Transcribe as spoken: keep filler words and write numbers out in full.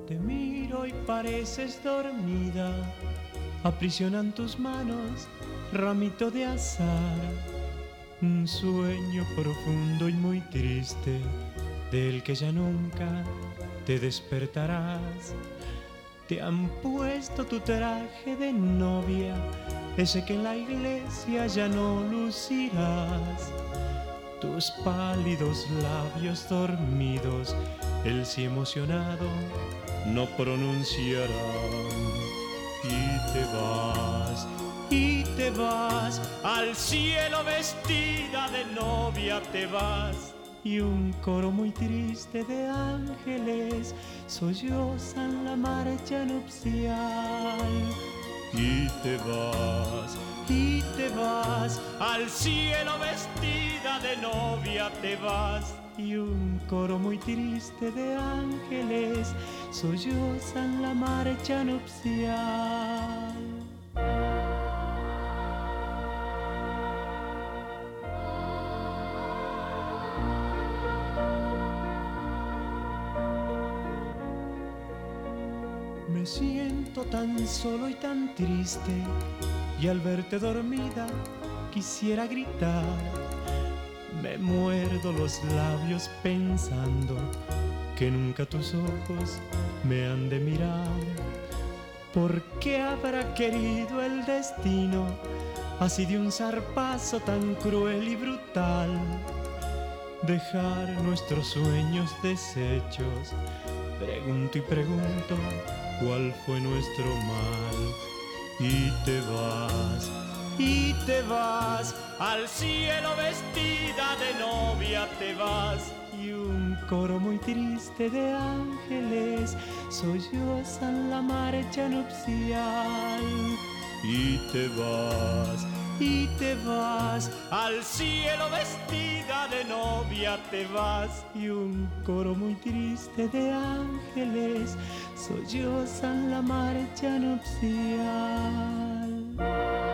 Te miro y pareces dormida, aprisionan tus manos, ramito de azar. Un sueño profundo y muy triste, del que ya nunca te despertarás. Te han puesto tu traje de novia, ese que en la iglesia ya no lucirás. Tus pálidos labios dormidos, el sí emocionado no pronunciarán. Y te vas, y te vas, al cielo vestida de novia te vas. Y un coro muy triste de ángeles sollozan la marcha nupcial. Y te vas, y te vas, al cielo vestida de novia te vas. Y un coro muy triste de ángeles sollozan la marcha nupcial. Me siento tan solo y tan triste, y al verte dormida quisiera gritar. Me muerdo los labios pensando que nunca tus ojos me han de mirar. ¿Por qué habrá querido el destino así de un zarpazo tan cruel y brutal dejar nuestros sueños deshechos? Pregunto y pregunto cuál fue nuestro mal. Y te vas, y te vas, al cielo vestida de novia te vas. Y un coro muy triste de ángeles sollozan la marcha nupcial. Y te vas, y te vas, al cielo vestida de novia te vas. Y un coro muy triste de ángeles sollozan la marcha nupcial.